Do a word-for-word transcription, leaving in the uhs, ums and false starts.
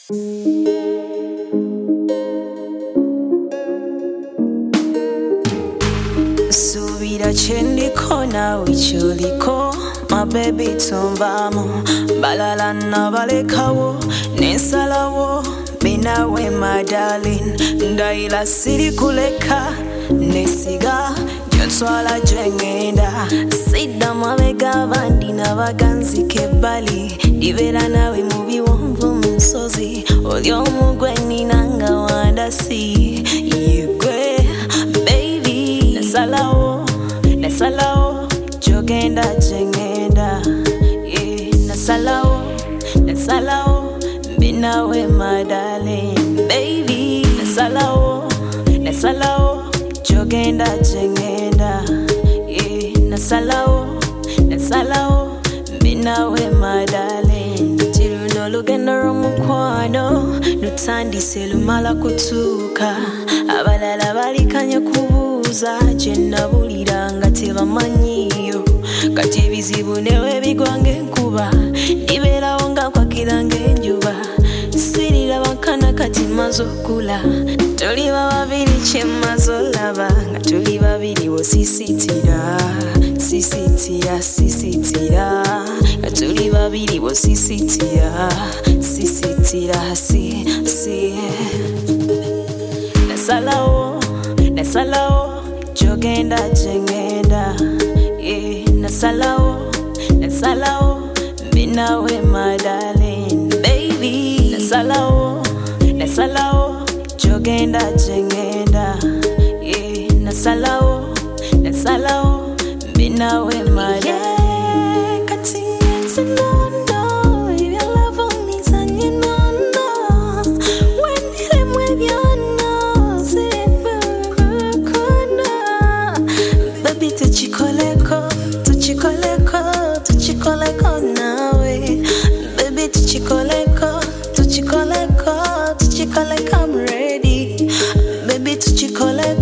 Subira chendiko na wichuliko, my baby tumbamo. Balala na balekawo, nesalawo, binawe my darling. Ndaila siri kuleka, nesiga, jonswala jengenda. Sida mabega bandi na baganzi kebali. Divera nawe mubi womvu msozi. Olyo mugweni nanga wandasi. Yugwe, baby, nasalao, nasalao, jogenda jengenda. Yeah, nasalao, nasalao, binawe my darling. Baby, nasalao, nasalao, jogenda jengenda. Yeah, nasalao, nasalao, binawe my darling. Tiruno lugendo romukwano, nutandise lumala kutuka. Abalala balikanya kubuuza kye nabulira nga tebamanyiyo. Kati ebizibu newe bigwa ng'enkuba, nibeerawo nga nkwakira ng'enjuba. Siriraba nkana kati mmaze okula, tuli babiri kye mmaze olaba. Nga tuli babiri bw'osisitira, sisitira, sisitira. Nga tuli babiri bw'osisitira, sisitira, si, si. Nasalao, nasalao, jogenda jengenda. Yeah, nasalao, nasalao, binawe my darling. Baby, nasalao, nasalao, jogenda jengenda. Yeah, nasalao, nasalao, binawe my darling. Yeah, katingenze nono, if your love on me sanye nono. When ile mwebyono, zimbe kukuna. Baby tuchikoleko, tuchikoleko, tuchikoleko nawe. Baby tuchikoleko, tuchikoleko, tuchikoleko, I'm ready. Baby tuchikoleko.